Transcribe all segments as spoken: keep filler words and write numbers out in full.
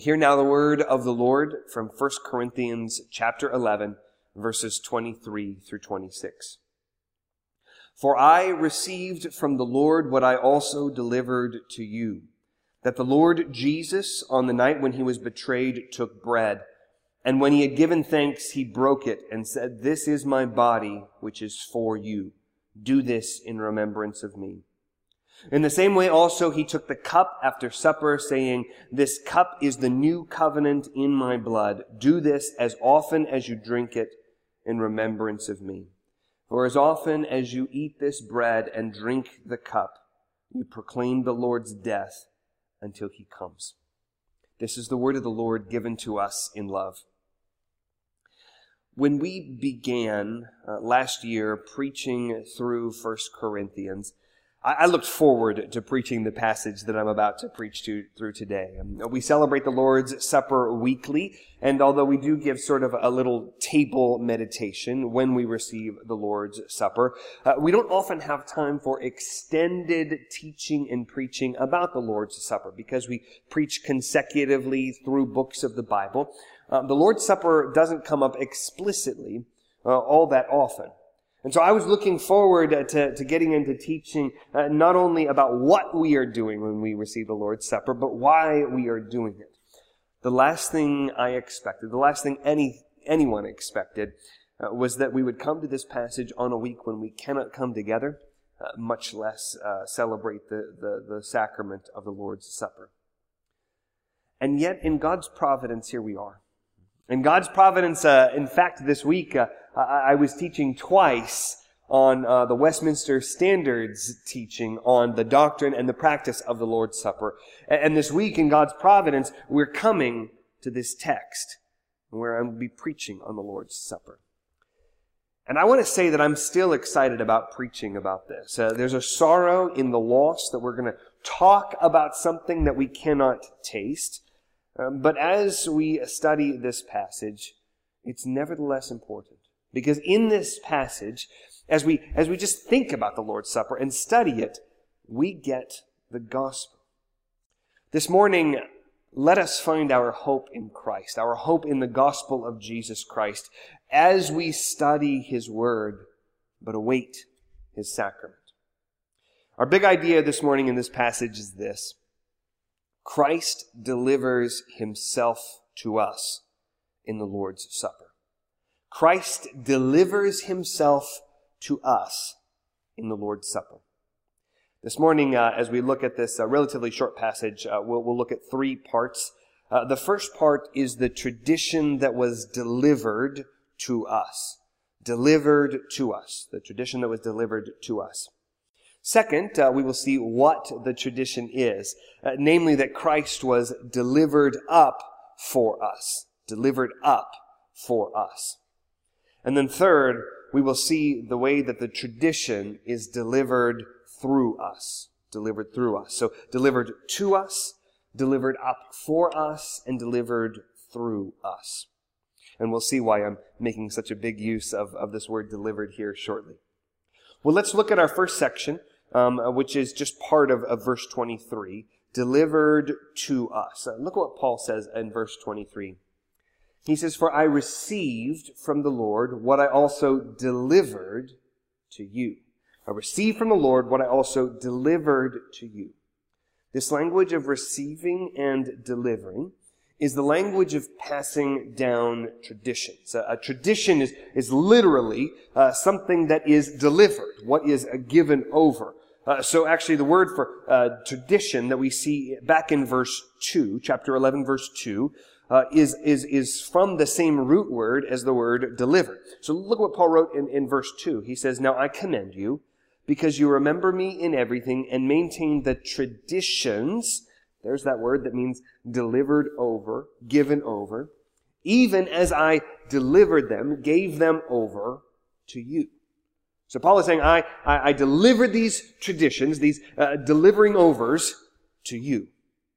Hear now the word of the Lord from First Corinthians chapter eleven, verses twenty-three through twenty-six. For I received from the Lord what I also delivered to you, that the Lord Jesus, on the night when he was betrayed, took bread, and when he had given thanks, he broke it and said, "This is my body, which is for you. Do this in remembrance of me." In the same way also he took the cup after supper, saying, "This cup is the new covenant in my blood. Do this as often as you drink it in remembrance of me. For as often as you eat this bread and drink the cup, you proclaim the Lord's death until he comes." This is the word of the Lord given to us in love. When we began uh, last year preaching through First Corinthians, I looked forward to preaching the passage that I'm about to preach to through today. We celebrate the Lord's Supper weekly, and although we do give sort of a little table meditation when we receive the Lord's Supper, uh, we don't often have time for extended teaching and preaching about the Lord's Supper because we preach consecutively through books of the Bible. Uh, the Lord's Supper doesn't come up explicitly uh, all that often. And so I was looking forward to, to getting into teaching uh, not only about what we are doing when we receive the Lord's Supper, but why we are doing it. The last thing I expected, the last thing any anyone expected, uh, was that we would come to this passage on a week when we cannot come together, uh, much less uh, celebrate the, the, the sacrament of the Lord's Supper. And yet, in God's providence, here we are. In God's providence, uh, in fact, this week, uh, I, I was teaching twice on uh, the Westminster Standards teaching on the doctrine and the practice of the Lord's Supper. And, and this week, in God's providence, we're coming to this text where I'm going to be preaching on the Lord's Supper. And I want to say that I'm still excited about preaching about this. Uh, there's a sorrow in the loss that we're going to talk about something that we cannot taste. Um, but as we study this passage, it's nevertheless important. Because in this passage, as we as we just think about the Lord's Supper and study it, we get the gospel. This morning, let us find our hope in Christ, our hope in the gospel of Jesus Christ, as we study his word, but await his sacrament. Our big idea this morning in this passage is this: Christ delivers himself to us in the Lord's Supper. Christ delivers himself to us in the Lord's Supper. This morning, uh, as we look at this uh, relatively short passage, uh, we'll, we'll look at three parts. Uh, the first part is the tradition that was delivered to us. Delivered to us. The tradition that was delivered to us. Second, uh, we will see what the tradition is, uh, namely that Christ was delivered up for us. Delivered up for us. And then third, we will see the way that the tradition is delivered through us. Delivered through us. So delivered to us, delivered up for us, and delivered through us. And we'll see why I'm making such a big use of, of this word delivered here shortly. Well, let's look at our first section, um, which is just part of, of verse twenty-three. Delivered to us. Uh, look what Paul says in verse twenty-three. He says, "For I received from the Lord what I also delivered to you." I received from the Lord what I also delivered to you. This language of receiving and delivering is the language of passing down traditions. A, a tradition is, is literally uh, something that is delivered, what is uh, given over. Uh, so actually the word for uh, tradition that we see back in verse two, chapter eleven, verse two, uh, is, is, is from the same root word as the word deliver. So look what Paul wrote in, in verse two. He says, "Now I commend you, because you remember me in everything and maintain the traditions," there's that word that means delivered over, given over, "even as I delivered them, gave them over to you." So Paul is saying, I, I, I delivered these traditions, these uh, delivering overs to you.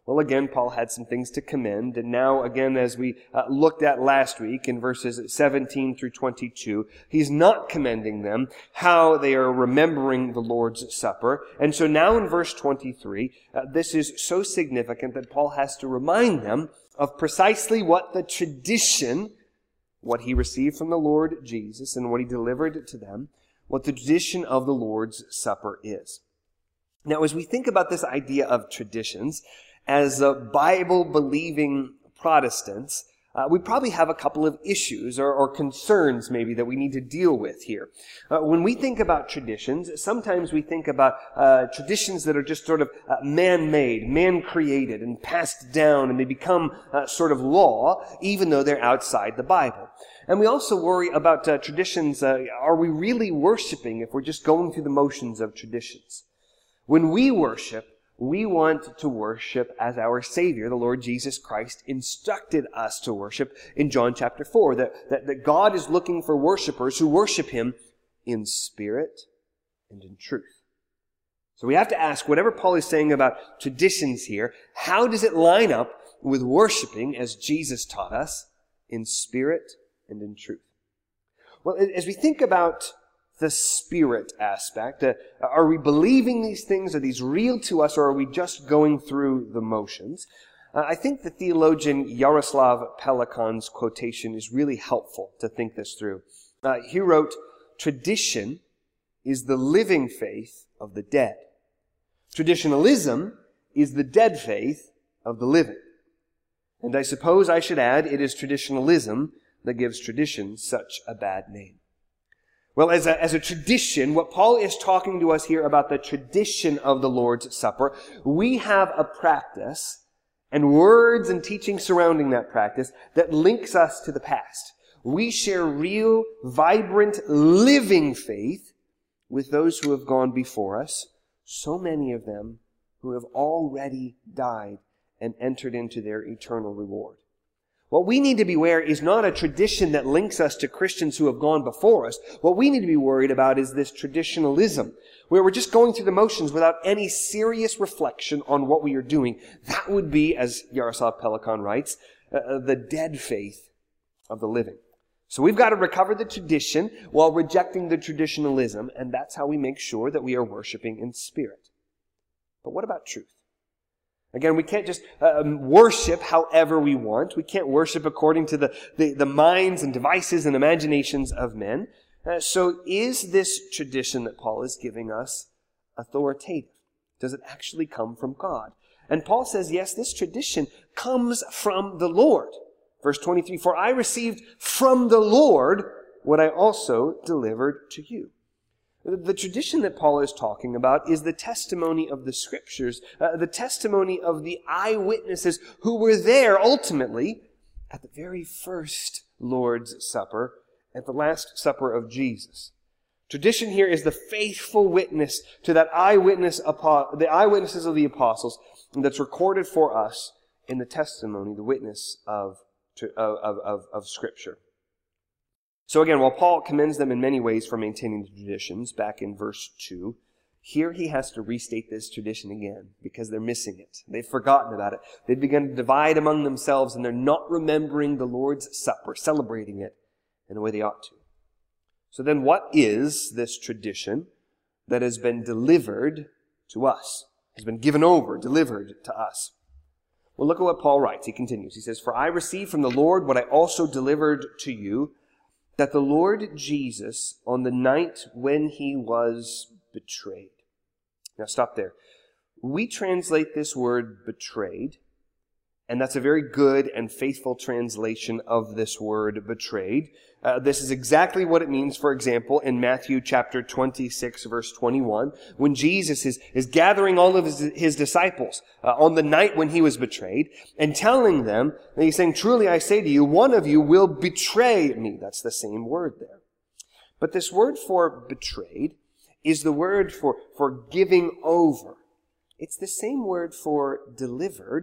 Well, again, Paul had some things to commend, and now, again, as we uh, looked at last week in verses seventeen through twenty-two, he's not commending them how they are remembering the Lord's Supper. And so now in verse twenty-three, uh, this is so significant that Paul has to remind them of precisely what the tradition, what he received from the Lord Jesus and what he delivered to them, what the tradition of the Lord's Supper is. Now, as we think about this idea of traditions, as uh, Bible-believing Protestants, uh, we probably have a couple of issues or, or concerns maybe that we need to deal with here. Uh, when we think about traditions, sometimes we think about uh, traditions that are just sort of uh, man-made, man-created, and passed down, and they become uh, sort of law, even though they're outside the Bible. And we also worry about uh, traditions. Uh, are we really worshiping if we're just going through the motions of traditions? When we worship, we want to worship as our Savior, the Lord Jesus Christ, instructed us to worship in John chapter four, that, that, that God is looking for worshipers who worship Him in spirit and in truth. So we have to ask, whatever Paul is saying about traditions here, how does it line up with worshiping as Jesus taught us in spirit and in truth? Well, as we think about the spirit aspect, uh, are we believing these things? Are these real to us, or are we just going through the motions? Uh, I think the theologian Yaroslav Pelikan's quotation is really helpful to think this through. Uh, he wrote, "Tradition is the living faith of the dead. Traditionalism is the dead faith of the living." And I suppose I should add, it is traditionalism that gives tradition such a bad name. Well, as a, as a tradition, what Paul is talking to us here about the tradition of the Lord's Supper, we have a practice and words and teaching surrounding that practice that links us to the past. We share real, vibrant, living faith with those who have gone before us, so many of them who have already died and entered into their eternal reward. What we need to beware is not a tradition that links us to Christians who have gone before us. What we need to be worried about is this traditionalism, where we're just going through the motions without any serious reflection on what we are doing. That would be, as Yaroslav Pelikan writes, uh, the dead faith of the living. So we've got to recover the tradition while rejecting the traditionalism, and that's how we make sure that we are worshiping in spirit. But what about truth? Again, we can't just um, worship however we want. We can't worship according to the, the, the minds and devices and imaginations of men. Uh, so is this tradition that Paul is giving us authoritative? Does it actually come from God? And Paul says, yes, this tradition comes from the Lord. Verse twenty-three, "For I received from the Lord what I also delivered to you." The tradition that Paul is talking about is the testimony of the Scriptures, uh, the testimony of the eyewitnesses who were there ultimately at the very first Lord's Supper, at the Last Supper of Jesus. Tradition here is the faithful witness to that eyewitness, the eyewitnesses of the apostles that's recorded for us in the testimony, the witness of, of, of, of Scripture. So again, while Paul commends them in many ways for maintaining the traditions, back in verse two, here he has to restate this tradition again because they're missing it. They've forgotten about it. They've begun to divide among themselves, and they're not remembering the Lord's Supper, celebrating it in the way they ought to. So then what is this tradition that has been delivered to us, has been given over, delivered to us? Well, look at what Paul writes. He continues. He says, "For I received from the Lord what I also delivered to you, that the Lord Jesus, on the night when he was betrayed." Now stop there. We translate this word betrayed, and that's a very good and faithful translation of this word betrayed. Uh, this is exactly what it means, for example, in Matthew chapter twenty-six, verse twenty-one, when Jesus is, is gathering all of his, his disciples uh, on the night when he was betrayed and telling them, and he's saying, "Truly I say to you, one of you will betray me." That's the same word there. But this word for betrayed is the word for, for giving over. It's the same word for delivered,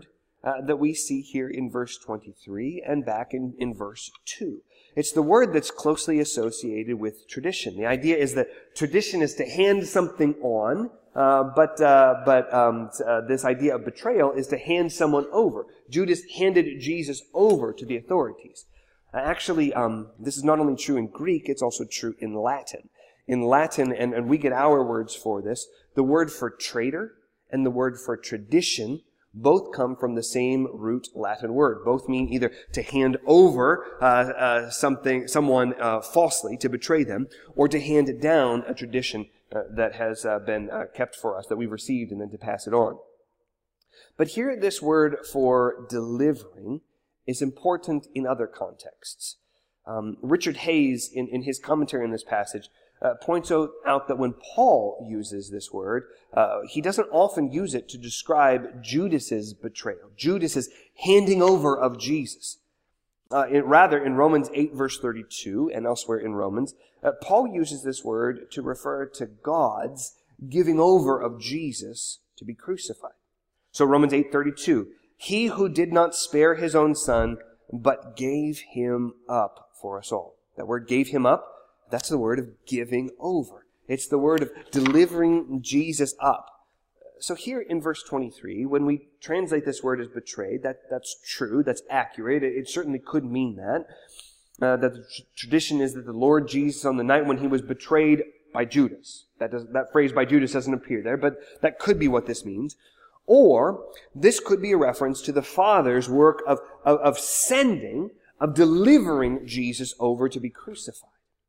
uh, that we see here in verse twenty-three and back in, in verse two. It's the word that's closely associated with tradition. The idea is that tradition is to hand something on, uh, but uh, but um, uh, this idea of betrayal is to hand someone over. Judas handed Jesus over to the authorities. Uh, actually, um, this is not only true in Greek, it's also true in Latin. In Latin, and, and we get our words for this, the word for traitor and the word for tradition both come from the same root Latin word. Both mean either to hand over uh, uh, something, someone uh, falsely, to betray them, or to hand down a tradition uh, that has uh, been uh, kept for us, that we've received, and then to pass it on. But here, this word for delivering is important in other contexts. Um, Richard Hayes, in, in his commentary on this passage, Uh, points out that when Paul uses this word, uh, he doesn't often use it to describe Judas's betrayal, Judas's handing over of Jesus. Uh, it, rather, in Romans eight, verse thirty-two, and elsewhere in Romans, uh, Paul uses this word to refer to God's giving over of Jesus to be crucified. So Romans eight thirty-two, he who did not spare his own son, but gave him up for us all. That word gave him up, that's the word of giving over. It's the word of delivering Jesus up. So here in verse twenty-three, when we translate this word as betrayed, that, that's true, that's accurate. It, it certainly could mean that. Uh, that the tr- tradition is that the Lord Jesus, on the night when he was betrayed by Judas, that, does, that phrase by Judas doesn't appear there, but that could be what this means. Or this could be a reference to the Father's work of, of, of sending, of delivering Jesus over to be crucified.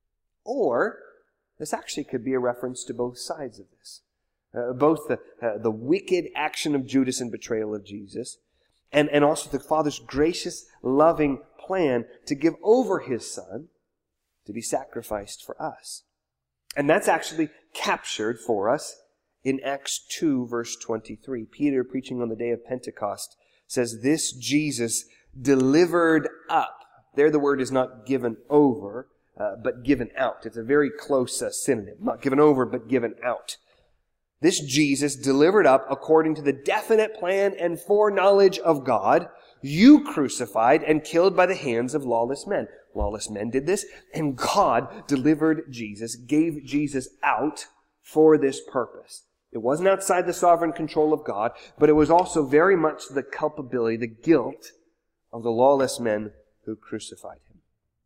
Or this actually could be a reference to both sides of this. Uh, both the, uh, the wicked action of Judas and betrayal of Jesus, and, and also the Father's gracious, loving plan to give over his Son to be sacrificed for us. And that's actually captured for us in Acts two, verse twenty-three. Peter, preaching on the day of Pentecost, says, this Jesus delivered up. There the word is not given over, Uh, but given out. It's a very close uh, synonym. Not given over, but given out. This Jesus delivered up according to the definite plan and foreknowledge of God, you crucified and killed by the hands of lawless men. Lawless men did this, and God delivered Jesus, gave Jesus out for this purpose. It wasn't outside the sovereign control of God, but it was also very much the culpability, the guilt of the lawless men who crucified him.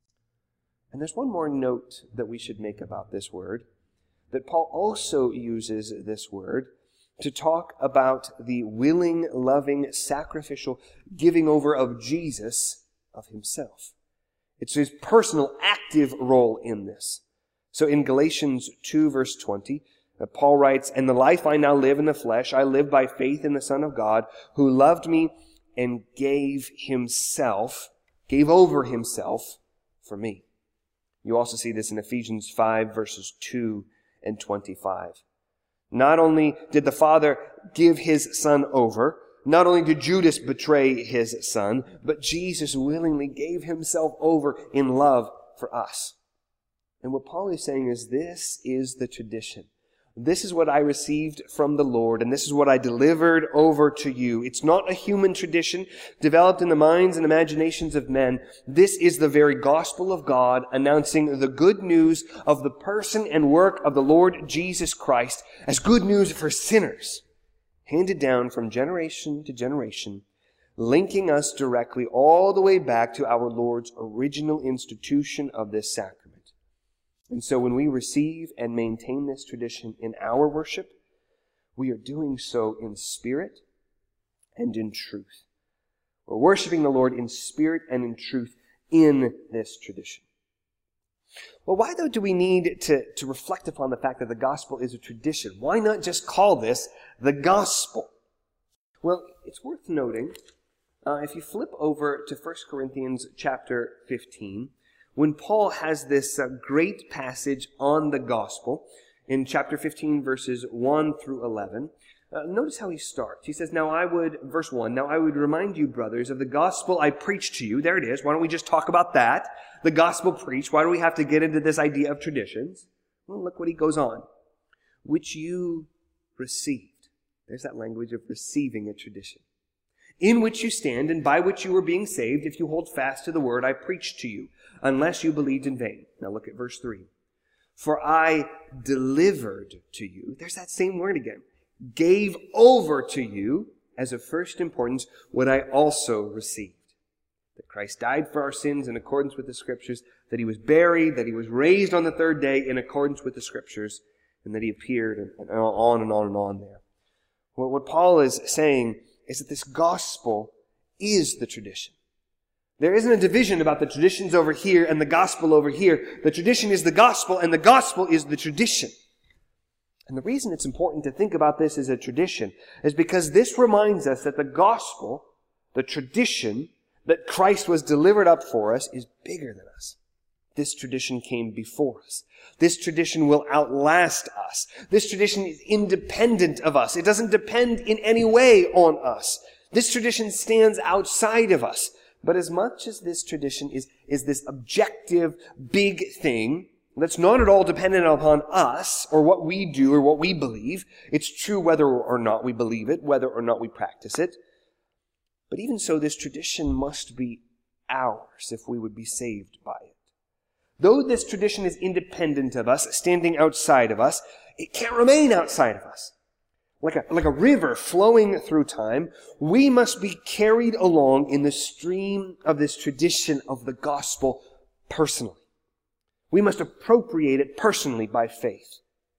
And there's one more note that we should make about this word, that Paul also uses this word to talk about the willing, loving, sacrificial giving over of Jesus of himself. It's his personal, active role in this. So in Galatians two, verse twenty, uh, Paul writes, and the life I now live in the flesh, I live by faith in the Son of God, who loved me and gave himself, gave over himself for me. You also see this in Ephesians five, verses two and twenty-five. Not only did the Father give his Son over, not only did Judas betray his Son, but Jesus willingly gave himself over in love for us. And what Paul is saying is, this is the tradition. This is what I received from the Lord, and this is what I delivered over to you. It's not a human tradition developed in the minds and imaginations of men. This is the very gospel of God, announcing the good news of the person and work of the Lord Jesus Christ as good news for sinners, handed down from generation to generation, linking us directly all the way back to our Lord's original institution of this sacrament. And so when we receive and maintain this tradition in our worship, we are doing so in spirit and in truth. We're worshiping the Lord in spirit and in truth in this tradition. Well, why though do we need to, to reflect upon the fact that the gospel is a tradition? Why not just call this the gospel? Well, it's worth noting, uh, if you flip over to First Corinthians chapter fifteen, when Paul has this uh, great passage on the gospel in chapter fifteen, verses one through eleven, uh, notice how he starts. He says, now I would, verse one, now I would remind you, brothers, of the gospel I preached to you. There it is. Why don't we just talk about that? The gospel preached. Why do we have to get into this idea of traditions? Well, look what he goes on. Which you received. There's that language of receiving a tradition. in which you stand and by which you are being saved, if you hold fast to the word I preached to you, unless you believed in vain. Now look at verse three. For I delivered to you, there's that same word again, gave over to you as of first importance what I also received. That Christ died for our sins in accordance with the Scriptures, that he was buried, that he was raised on the third day in accordance with the Scriptures, and that he appeared, and on and on and on there. Well, what Paul is saying is that this gospel is the tradition. There isn't a division about the traditions over here and the gospel over here. The tradition is the gospel, and the gospel is the tradition. And the reason it's important to think about this as a tradition is because this reminds us that the gospel, the tradition that Christ was delivered up for us, is bigger than us. This tradition came before us. This tradition will outlast us. This tradition is independent of us. It doesn't depend in any way on us. This tradition stands outside of us. But as much as this tradition is, is this objective, big thing that's not at all dependent upon us or what we do or what we believe, it's true whether or not we believe it, whether or not we practice it. But even so, this tradition must be ours if we would be saved by it. Though this tradition is independent of us, standing outside of us, it can't remain outside of us. Like a, like a river flowing through time, we must be carried along in the stream of this tradition of the gospel personally. We must appropriate it personally by faith.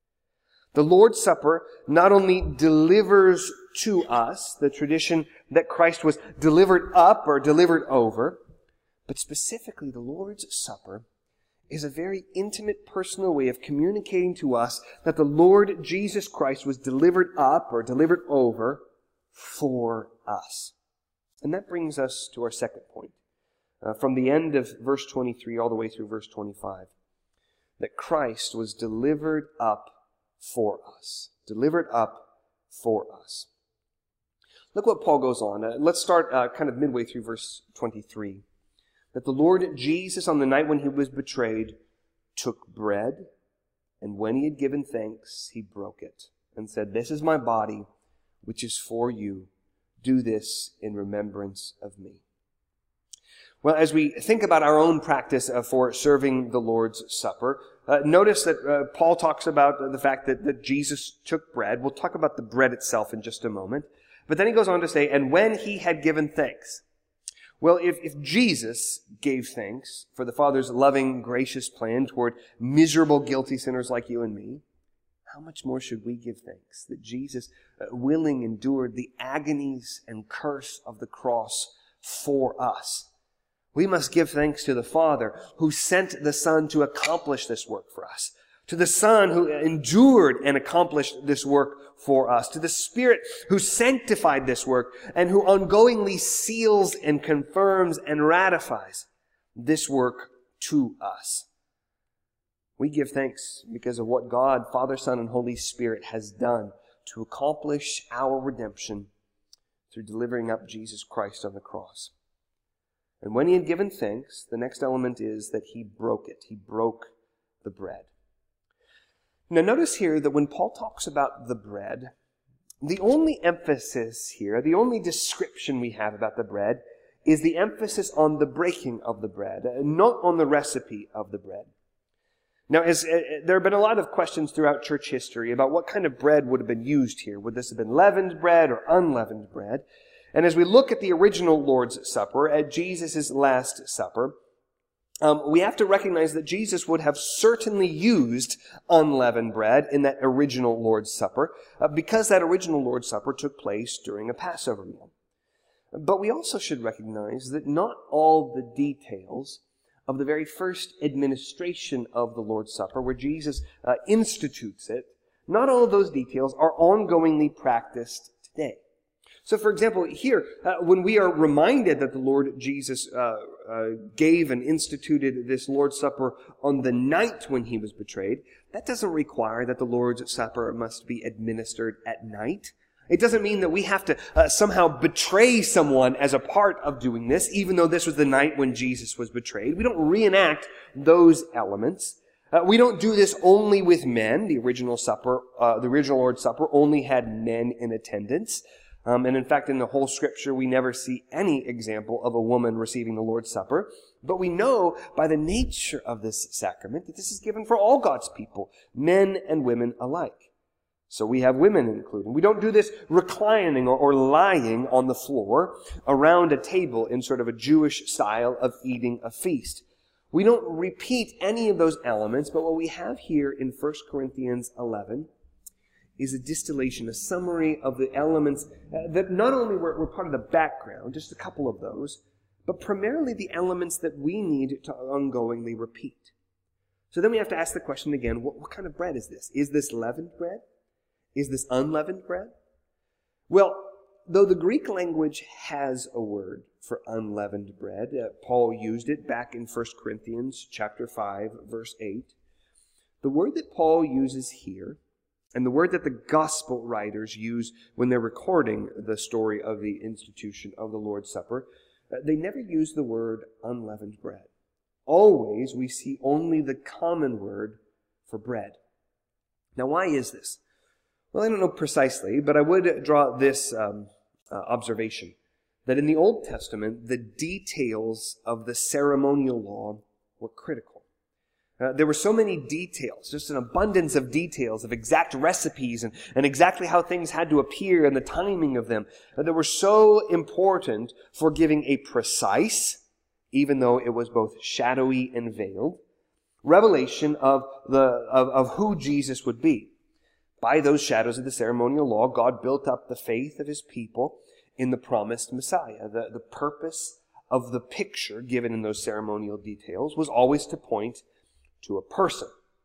The Lord's Supper not only delivers to us the tradition that Christ was delivered up or delivered over, but specifically the Lord's Supper is a very intimate, personal way of communicating to us that the Lord Jesus Christ was delivered up or delivered over for us. And that brings us to our second point, uh, from the end of verse twenty-three all the way through verse twenty-five, that Christ was delivered up for us. Delivered up for us. Look what Paul goes on. Uh, let's start uh, kind of midway through verse twenty-three. That the Lord Jesus, on the night when he was betrayed, took bread, and when he had given thanks, he broke it, and said, "This is my body, which is for you. Do this in remembrance of me." Well, as we think about our own practice uh, for serving the Lord's Supper, uh, notice that uh, Paul talks about the fact that, that Jesus took bread. We'll talk about the bread itself in just a moment. But then he goes on to say, and when he had given thanks. Well, if, if Jesus gave thanks for the Father's loving, gracious plan toward miserable, guilty sinners like you and me, how much more should we give thanks that Jesus uh, willing endured the agonies and curse of the cross for us? We must give thanks to the Father who sent the Son to accomplish this work for us, to the Son who endured and accomplished this work for us, to the Spirit who sanctified this work and who ongoingly seals and confirms and ratifies this work to us. We give thanks because of what God, Father, Son, and Holy Spirit has done to accomplish our redemption through delivering up Jesus Christ on the cross. And when he had given thanks, the next element is that he broke it. He broke the bread. Now notice here that when Paul talks about the bread, the only emphasis here, the only description we have about the bread is the emphasis on the breaking of the bread, not on the recipe of the bread. Now, as uh, there have been a lot of questions throughout church history about what kind of bread would have been used here. Would this have been leavened bread or unleavened bread? And as we look at the original Lord's Supper, at Jesus' Last Supper, um, we have to recognize that Jesus would have certainly used unleavened bread in that original Lord's Supper, uh, because that original Lord's Supper took place during a Passover meal. But we also should recognize that not all the details of the very first administration of the Lord's Supper, where Jesus uh, institutes it, not all of those details are ongoingly practiced today. So, for example, here, uh, when we are reminded that the Lord Jesus uh, uh, gave and instituted this Lord's Supper on the night when he was betrayed, that doesn't require that the Lord's Supper must be administered at night. It doesn't mean that we have to uh, somehow betray someone as a part of doing this, even though this was the night when Jesus was betrayed. We don't reenact those elements. Uh, we don't do this only with men. The original supper, uh, the original Lord's Supper only had men in attendance. Um, and in fact, in the whole Scripture, we never see any example of a woman receiving the Lord's Supper. But we know by the nature of this sacrament that this is given for all God's people, men and women alike. So we have women included. We don't do this reclining or, or lying on the floor around a table in sort of a Jewish style of eating a feast. We don't repeat any of those elements, but what we have here in First Corinthians eleven is a distillation, a summary of the elements uh, that not only were, were part of the background, just a couple of those, but primarily the elements that we need to ongoingly repeat. So then we have to ask the question again, what, what kind of bread is this? Is this leavened bread? Is this unleavened bread? Well, though the Greek language has a word for unleavened bread, uh, Paul used it back in First Corinthians chapter five, verse eight. The word that Paul uses here, and the word that the gospel writers use when they're recording the story of the institution of the Lord's Supper, uh, they never use the word unleavened bread. Always we see only the common word for bread. Now, why is this? Well, I don't know precisely, but I would draw this um, uh, observation, that in the Old Testament, the details of the ceremonial law were critical. Uh, there were so many details, just an abundance of details, of exact recipes and, and exactly how things had to appear and the timing of them, uh, that were so important for giving a precise, even though it was both shadowy and veiled, revelation of the of, of who Jesus would be. By those shadows of the ceremonial law, God built up the faith of his people in the promised Messiah. The, the purpose of the picture given in those ceremonial details was always to point to a person.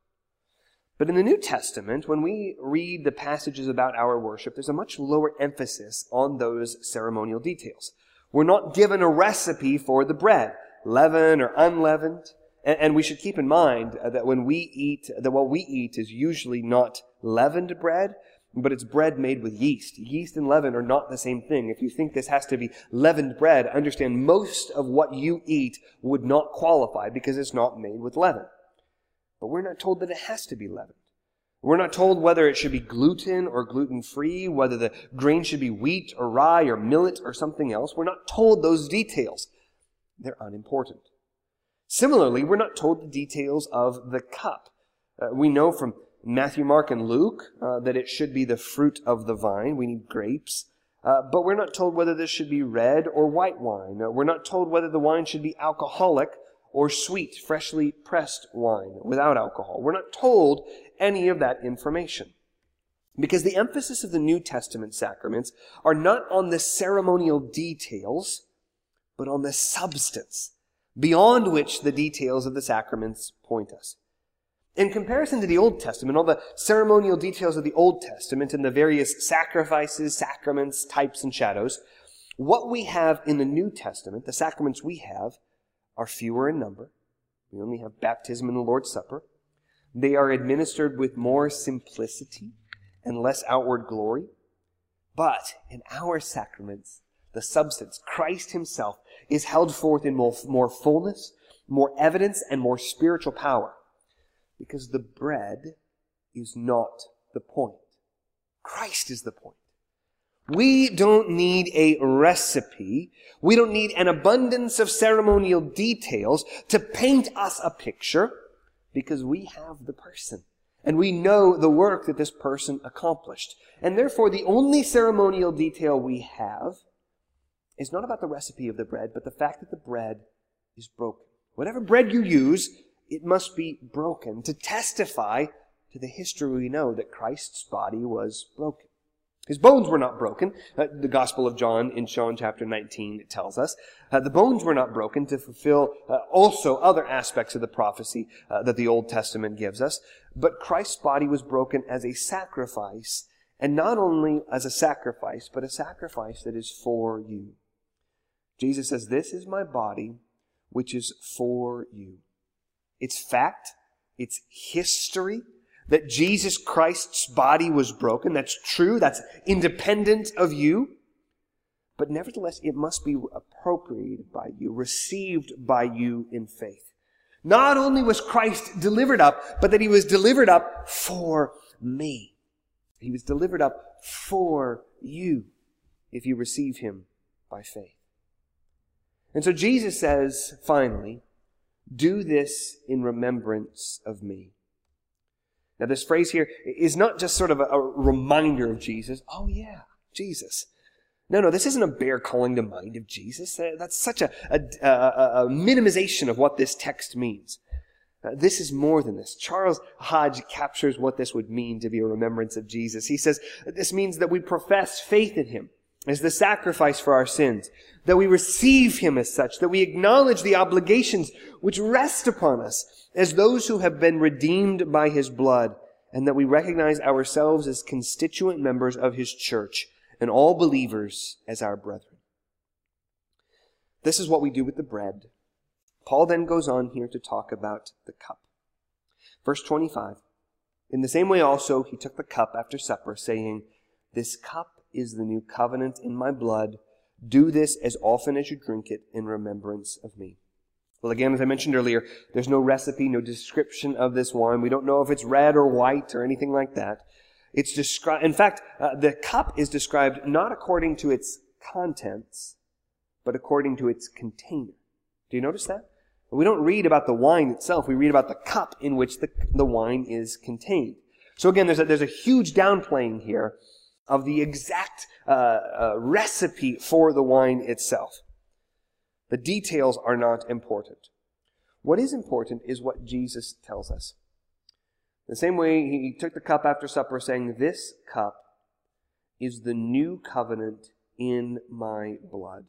But in the New Testament, when we read the passages about our worship, there's a much lower emphasis on those ceremonial details. We're not given a recipe for the bread, leavened or unleavened. And, and we should keep in mind that when we eat, that what we eat is usually not leavened bread, but it's bread made with yeast. Yeast and leaven are not the same thing. If you think this has to be leavened bread, understand most of what you eat would not qualify because it's not made with leaven. But we're not told that it has to be leavened. We're not told whether it should be gluten or gluten-free, whether the grain should be wheat or rye or millet or something else. We're not told those details. They're unimportant. Similarly, we're not told the details of the cup. Uh, we know from Matthew, Mark, and Luke uh, that it should be the fruit of the vine. We need grapes. Uh, but we're not told whether this should be red or white wine. Uh, we're not told whether the wine should be alcoholic or sweet, freshly pressed wine without alcohol. We're not told any of that information. Because the emphasis of the New Testament sacraments are not on the ceremonial details, but on the substance, beyond which the details of the sacraments point us. In comparison to the Old Testament, all the ceremonial details of the Old Testament and the various sacrifices, sacraments, types, and shadows, what we have in the New Testament, the sacraments we have, are fewer in number. We only have baptism and the Lord's Supper. They are administered with more simplicity and less outward glory. But in our sacraments, the substance, Christ himself, is held forth in more, more fullness, more evidence, and more spiritual power. Because the bread is not the point. Christ is the point. We don't need a recipe. We don't need an abundance of ceremonial details to paint us a picture, because we have the person. And we know the work that this person accomplished. And therefore, the only ceremonial detail we have is not about the recipe of the bread, but the fact that the bread is broken. Whatever bread you use, it must be broken to testify to the history we know that Christ's body was broken. His bones were not broken. Uh, the Gospel of John in John chapter nineteen tells us. Uh, the bones were not broken to fulfill uh, also other aspects of the prophecy uh, that the Old Testament gives us. But Christ's body was broken as a sacrifice, and not only as a sacrifice, but a sacrifice that is for you. Jesus says, "This is my body, which is for you." It's fact. It's history that Jesus Christ's body was broken. That's true. That's independent of you. But nevertheless, it must be appropriated by you, received by you in faith. Not only was Christ delivered up, but that he was delivered up for me. He was delivered up for you. if you receive him by faith. And so Jesus says, finally, do this in remembrance of me. Now this phrase here is not just sort of a, a reminder of Jesus. Oh yeah, Jesus. No, no, this isn't a bear calling to mind of Jesus. That's such a, a, a, a minimization of what this text means. Uh, this is more than this. Charles Hodge captures what this would mean to be a remembrance of Jesus. He says, this means that we profess faith in him as the sacrifice for our sins, that we receive him as such, that we acknowledge the obligations which rest upon us as those who have been redeemed by his blood, and that we recognize ourselves as constituent members of his church and all believers as our brethren. This is what we do with the bread. Paul then goes on here to talk about the cup. Verse twenty-five, in the same way also he took the cup after supper, saying, this cup is the new covenant in my blood. Do this as often as you drink it in remembrance of me. Well, again, as I mentioned earlier, there's no recipe, no description of this wine. We don't know if it's red or white or anything like that. It's described, in fact, uh, the cup is described not according to its contents, but according to its container. Do you notice that? We don't read about the wine itself. We read about the cup in which the, the wine is contained. So again, there's a, there's a huge downplaying here of the exact uh, uh, recipe for the wine itself. The details are not important. What is important is what Jesus tells us. The same way he took the cup after supper, saying, this cup is the new covenant in my blood.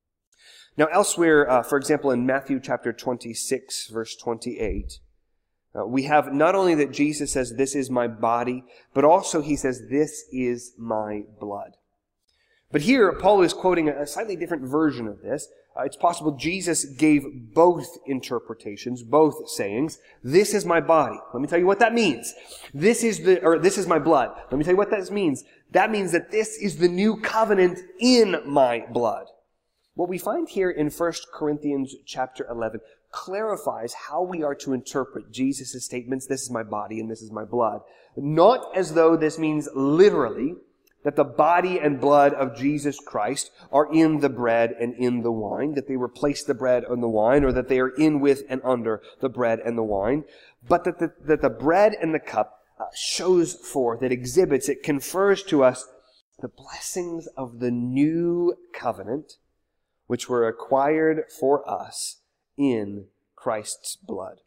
Now elsewhere, uh, for example, in Matthew chapter twenty-six, verse twenty-eight, Uh, we have not only that Jesus says, this is my body, but also he says, this is my blood. But here, Paul is quoting a slightly different version of this. Uh, it's possible Jesus gave both interpretations, both sayings. This is my body. Let me tell you what that means. This is the, or this is my blood. Let me tell you what that means. That means that this is the new covenant in my blood. What we find here in First Corinthians chapter eleven clarifies how we are to interpret Jesus' statements, this is my body and this is my blood. Not as though this means literally that the body and blood of Jesus Christ are in the bread and in the wine, that they replace the bread and the wine, or that they are in with and under the bread and the wine, but that the, that the bread and the cup uh, shows forth, it exhibits, it confers to us the blessings of the new covenant, which were acquired for us in Christ's blood.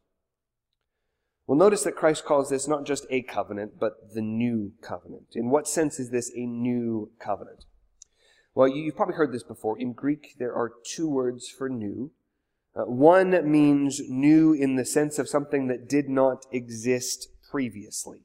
Well, notice that Christ calls this not just a covenant, but the new covenant. In what sense is this a new covenant? Well, you've probably heard this before. In Greek, there are two words for new. Uh, one means new in the sense of something that did not exist previously.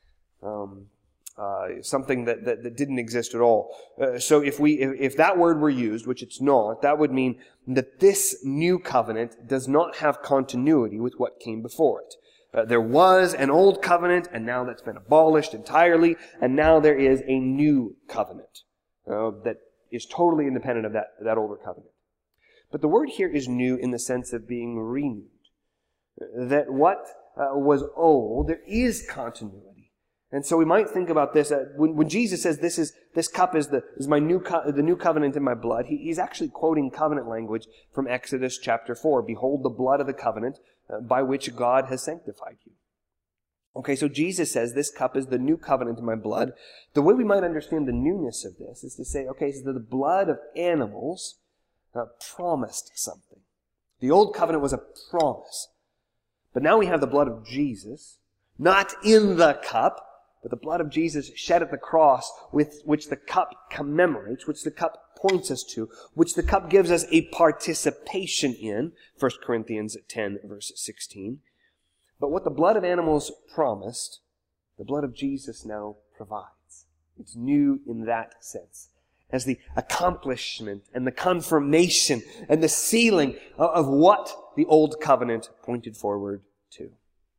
Um, Uh, something that, that, that didn't exist at all. Uh, so if we, if, if that word were used, which it's not, that would mean that this new covenant does not have continuity with what came before it. Uh, there was an old covenant, and now that's been abolished entirely, and now there is a new covenant uh, that is totally independent of that, that older covenant. But the word here is new in the sense of being renewed. That what uh, was old, there is continuity. And so we might think about this, uh, when, when Jesus says this is, this cup is the, is my new, co- the new covenant in my blood, he, he's actually quoting covenant language from Exodus chapter four. Behold the blood of the covenant uh, by which God has sanctified you. Okay, so Jesus says this cup is the new covenant in my blood. The way we might understand the newness of this is to say, okay, so the blood of animals uh, promised something. The old covenant was a promise. But now we have the blood of Jesus, not in the cup, but the blood of Jesus shed at the cross, with which the cup commemorates, which the cup points us to, which the cup gives us a participation in, First Corinthians ten, verse sixteen. But what the blood of animals promised, the blood of Jesus now provides. It's new in that sense, as the accomplishment and the confirmation and the sealing of what the old covenant pointed forward to.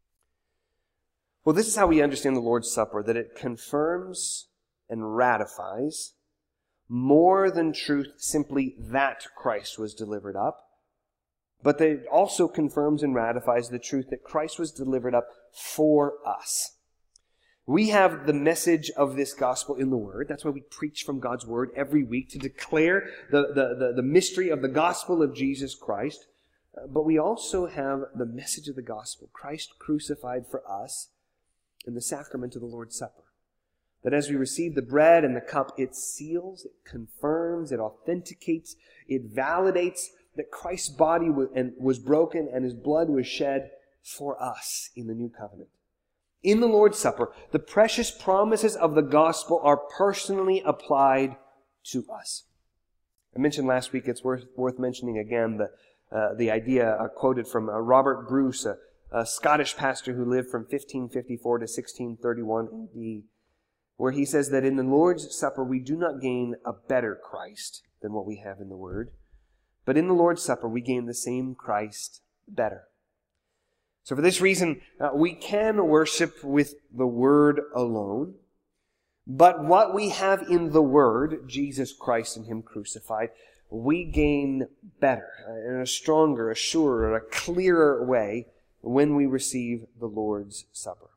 Well, this is how we understand the Lord's Supper, that it confirms and ratifies more than truth simply that Christ was delivered up, but that it also confirms and ratifies the truth that Christ was delivered up for us. We have the message of this gospel in the Word. That's why we preach from God's Word every week to declare the, the, the, the mystery of the gospel of Jesus Christ. Uh, but we also have the message of the gospel, Christ crucified for us, in the sacrament of the Lord's Supper. That as we receive the bread and the cup, it seals, it confirms, it authenticates, it validates that Christ's body was broken and his blood was shed for us in the new covenant. In the Lord's Supper, the precious promises of the gospel are personally applied to us. I mentioned last week, it's worth, worth mentioning again, the, uh, the idea uh, quoted from uh, Robert Bruce, a, a Scottish pastor who lived from fifteen fifty-four to sixteen thirty-one A D, where he says that in the Lord's Supper we do not gain a better Christ than what we have in the Word, but in the Lord's Supper we gain the same Christ better. So for this reason, uh, we can worship with the Word alone, but what we have in the Word, Jesus Christ and Him crucified, we gain better, uh, in a stronger, a surer, a clearer way when we receive the Lord's Supper.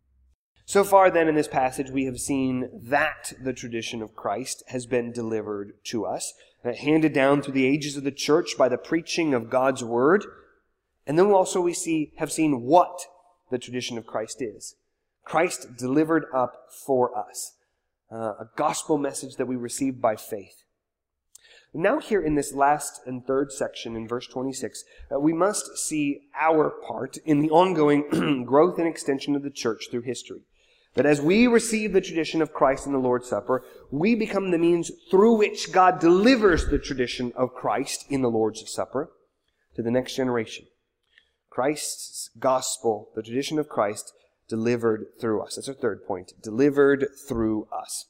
So far then in this passage we have seen that the tradition of Christ has been delivered to us, uh, handed down through the ages of the church by the preaching of God's Word. And then also we see have seen what the tradition of Christ is. Christ delivered up for us. Uh, a gospel message that we receive by faith. Now here in this last and third section in verse twenty-six, uh, we must see our part in the ongoing growth and extension of the church through history. That as we receive the tradition of Christ in the Lord's Supper, we become the means through which God delivers the tradition of Christ in the Lord's Supper to the next generation. Christ's gospel, the tradition of Christ, delivered through us. That's our third point. Delivered through us.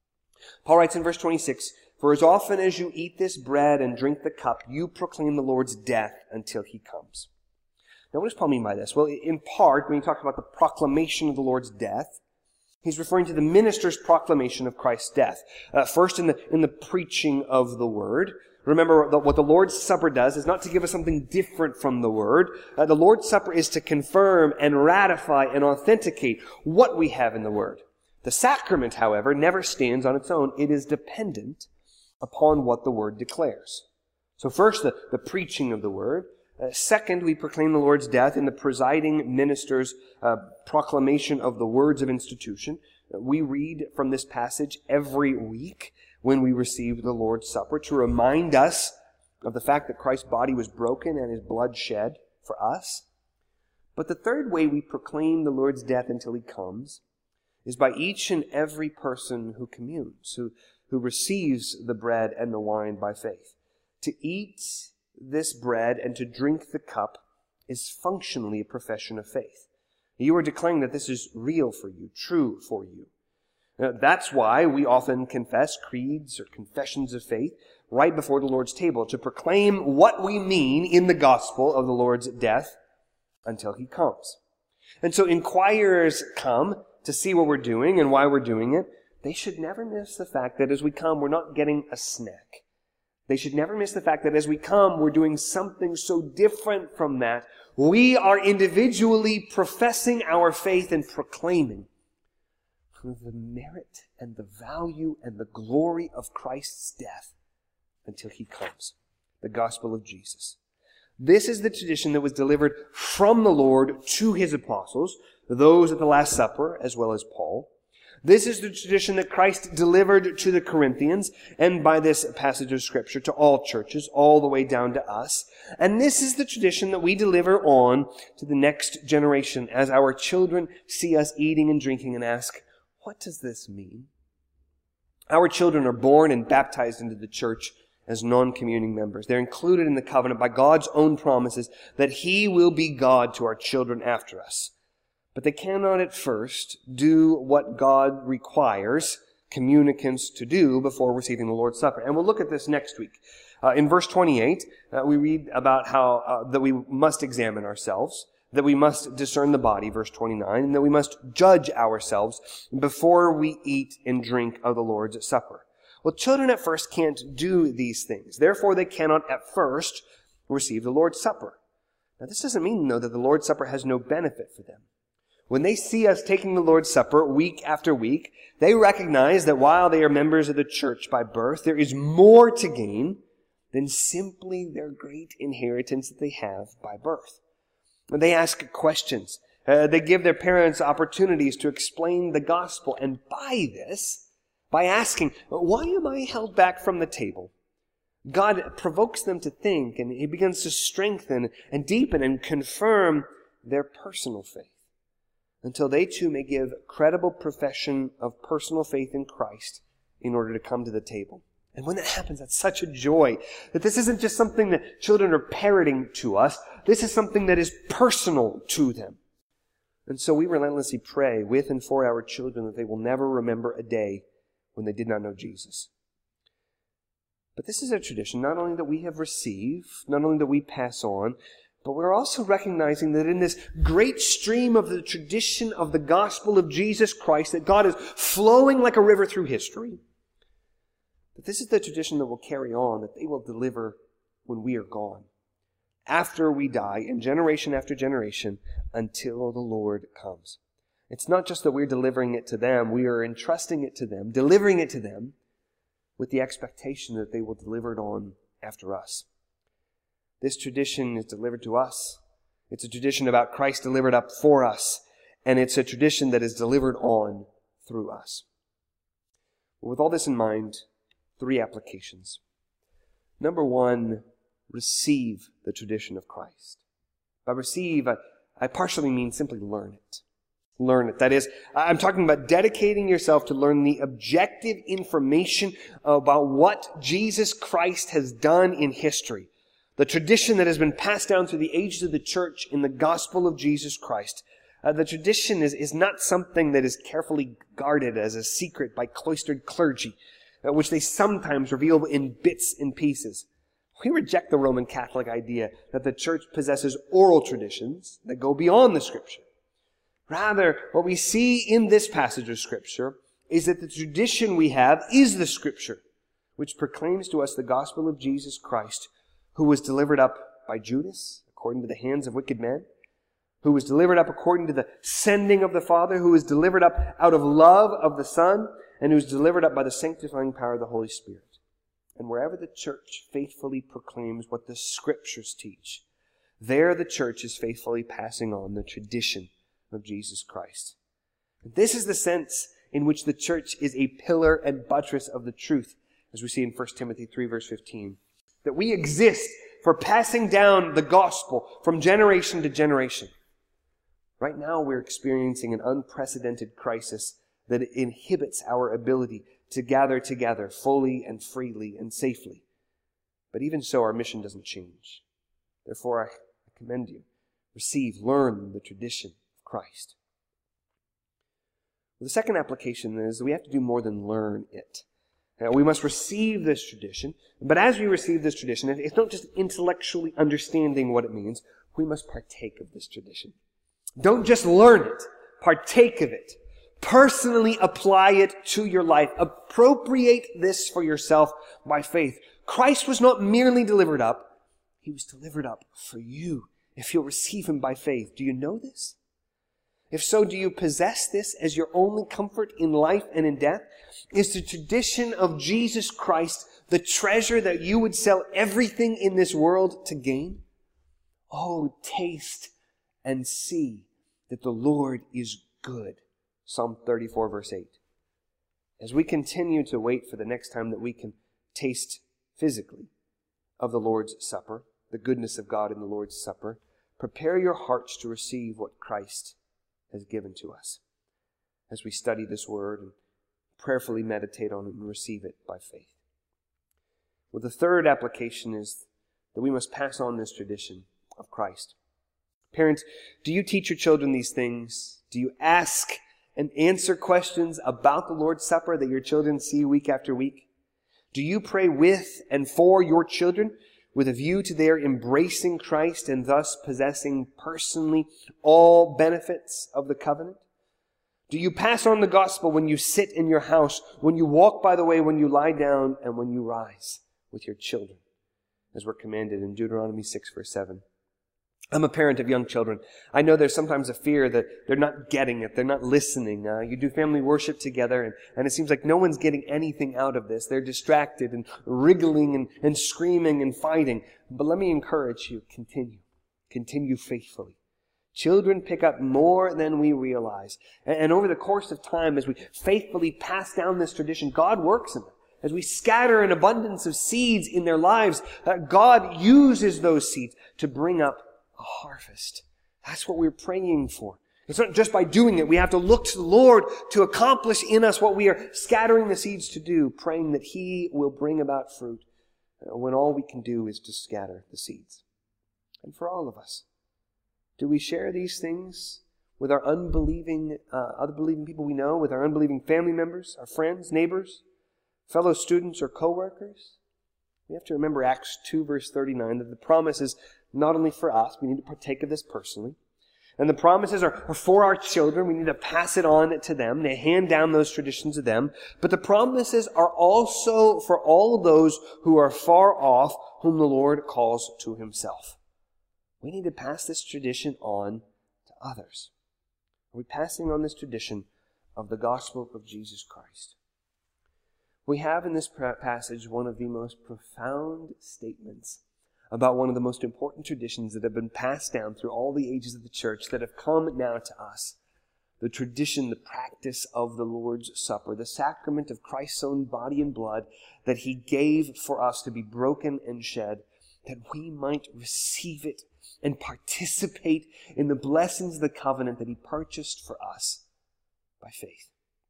Paul writes in verse twenty-six, "For as often as you eat this bread and drink the cup, you proclaim the Lord's death until He comes." Now what does Paul mean by this? Well, in part, when he talks about the proclamation of the Lord's death, he's referring to the minister's proclamation of Christ's death. Uh, first in the, in the preaching of the Word. Remember, what the Lord's Supper does is not to give us something different from the Word. Uh, the Lord's Supper is to confirm and ratify and authenticate what we have in the Word. The sacrament, however, never stands on its own. It is dependent upon what the Word declares. So first, the, the preaching of the Word. Uh, second, we proclaim the Lord's death in the presiding minister's uh, proclamation of the words of institution. Uh, we read from this passage every week when we receive the Lord's Supper to remind us of the fact that Christ's body was broken and His blood shed for us. But the third way we proclaim the Lord's death until He comes is by each and every person who communes, who, who receives the bread and the wine by faith. To eat this bread and to drink the cup is functionally a profession of faith. You are declaring that this is real for you, true for you. Now, that's why we often confess creeds or confessions of faith right before the Lord's table, to proclaim what we mean in the gospel of the Lord's death until He comes. And so inquirers come to see what we're doing and why we're doing it. They should never miss the fact that as we come, we're not getting a snack. They should never miss the fact that as we come, we're doing something so different from that. We are individually professing our faith and proclaiming the merit and the value and the glory of Christ's death until He comes. The gospel of Jesus. This is the tradition that was delivered from the Lord to His apostles, those at the Last Supper, as well as Paul. This is the tradition that Christ delivered to the Corinthians, and by this passage of Scripture to all churches, all the way down to us. And this is the tradition that we deliver on to the next generation as our children see us eating and drinking and ask, what does this mean? Our children are born and baptized into the church as non-communing members. They're included in the covenant by God's own promises that He will be God to our children after us. But they cannot at first do what God requires communicants to do before receiving the Lord's Supper. And we'll look at this next week. Uh, in verse twenty-eight, uh, we read about how uh, that we must examine ourselves, that we must discern the body, verse twenty-nine, and that we must judge ourselves before we eat and drink of the Lord's Supper. Well, children at first can't do these things. Therefore, they cannot at first receive the Lord's Supper. Now, this doesn't mean, though, that the Lord's Supper has no benefit for them. When they see us taking the Lord's Supper week after week, they recognize that while they are members of the church by birth, there is more to gain than simply their great inheritance that they have by birth. They ask questions. Uh, they give their parents opportunities to explain the gospel. And by this, by asking, why am I held back from the table? God provokes them to think, and He begins to strengthen and deepen and confirm their personal faith until they too may give credible profession of personal faith in Christ in order to come to the table. And when that happens, that's such a joy that this isn't just something that children are parroting to us. This is something that is personal to them. And so we relentlessly pray with and for our children that they will never remember a day when they did not know Jesus. But this is a tradition not only that we have received, not only that we pass on, but we're also recognizing that in this great stream of the tradition of the gospel of Jesus Christ, that God is flowing like a river through history, that this is the tradition that will carry on, that they will deliver when we are gone, after we die, and generation after generation, until the Lord comes. It's not just that we're delivering it to them, we are entrusting it to them, delivering it to them, with the expectation that they will deliver it on after us. This tradition is delivered to us. It's a tradition about Christ delivered up for us, and it's a tradition that is delivered on through us. With all this in mind, three applications. Number one, receive the tradition of Christ. By receive, I, I partially mean simply learn it. Learn it. That is, I'm talking about dedicating yourself to learn the objective information about what Jesus Christ has done in history. The tradition that has been passed down through the ages of the church in the gospel of Jesus Christ. Uh, the tradition is, is not something that is carefully guarded as a secret by cloistered clergy, uh, which they sometimes reveal in bits and pieces. We reject the Roman Catholic idea that the church possesses oral traditions that go beyond the Scripture. Rather, what we see in this passage of Scripture is that the tradition we have is the Scripture, which proclaims to us the gospel of Jesus Christ, who was delivered up by Judas, according to the hands of wicked men, who was delivered up according to the sending of the Father, who was delivered up out of love of the Son, and who was delivered up by the sanctifying power of the Holy Spirit. And wherever the church faithfully proclaims what the Scriptures teach, there the church is faithfully passing on the tradition of Jesus Christ. This is the sense in which the church is a pillar and buttress of the truth, as we see in First Timothy three, verse fifteen. That we exist for passing down the gospel from generation to generation. Right now we're experiencing an unprecedented crisis that inhibits our ability to gather together fully and freely and safely. But even so, our mission doesn't change. Therefore, I commend you. Receive, learn the tradition of Christ. Well, the second application is that we have to do more than learn it. Now, we must receive this tradition, but as we receive this tradition, it's not just intellectually understanding what it means. We must partake of this tradition. Don't just learn it. Partake of it. Personally apply it to your life. Appropriate this for yourself by faith. Christ was not merely delivered up. He was delivered up for you if you'll receive Him by faith. Do you know this? If so, do you possess this as your only comfort in life and in death? Is the tradition of Jesus Christ the treasure that you would sell everything in this world to gain? Oh, taste and see that the Lord is good. Psalm thirty-four, verse eight. As we continue to wait for the next time that we can taste physically of the Lord's Supper, the goodness of God in the Lord's Supper, prepare your hearts to receive what Christ has given to us as we study this word and prayerfully meditate on it and receive it by faith. Well, the third application is that we must pass on this tradition of Christ. Parents, do you teach your children these things? Do you ask and answer questions about the Lord's Supper that your children see week after week? Do you pray with and for your children with a view to their embracing Christ and thus possessing personally all benefits of the covenant? Do you pass on the gospel when you sit in your house, when you walk by the way, when you lie down, and when you rise with your children, as we're commanded in Deuteronomy six, verse seven? I'm a parent of young children. I know there's sometimes a fear that they're not getting it. They're not listening. Uh, you do family worship together, and, and it seems like no one's getting anything out of this. They're distracted and wriggling and, and screaming and fighting. But let me encourage you, continue. Continue faithfully. Children pick up more than we realize. And, and over the course of time, as we faithfully pass down this tradition, God works in them. As we scatter an abundance of seeds in their lives, uh, God uses those seeds to bring up a harvest. That's what we're praying for. It's not just by doing it. We have to look to the Lord to accomplish in us what we are scattering the seeds to do, praying that He will bring about fruit when all we can do is to scatter the seeds. And for all of us, do we share these things with our unbelieving, uh, other believing people we know, with our unbelieving family members, our friends, neighbors, fellow students, or co-workers? We have to remember Acts two, verse thirty-nine, that the promise is not only for us, we need to partake of this personally. And the promises are, are for our children. We need to pass it on to them, to hand down those traditions to them. But the promises are also for all of those who are far off, whom the Lord calls to Himself. We need to pass this tradition on to others. Are we passing on this tradition of the gospel of Jesus Christ? We have in this passage one of the most profound statements about one of the most important traditions that have been passed down through all the ages of the church that have come now to us. The tradition, the practice of the Lord's Supper, the sacrament of Christ's own body and blood that He gave for us to be broken and shed, that we might receive it and participate in the blessings of the covenant that He purchased for us by faith.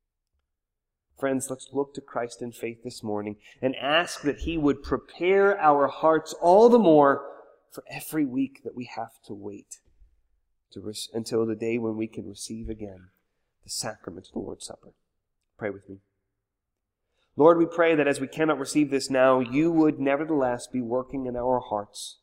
Friends, let's look to Christ in faith this morning and ask that He would prepare our hearts all the more for every week that we have to wait to re- until the day when we can receive again the sacrament of the Lord's Supper. Pray with me. Lord, we pray that as we cannot receive this now, You would nevertheless be working in our hearts.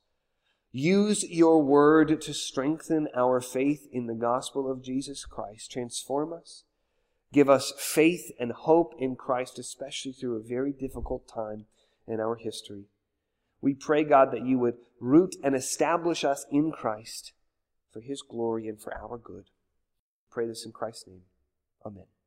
Use Your word to strengthen our faith in the gospel of Jesus Christ. Transform us. Give us faith and hope in Christ, especially through a very difficult time in our history. We pray, God, that You would root and establish us in Christ for His glory and for our good. Pray this in Christ's name. Amen.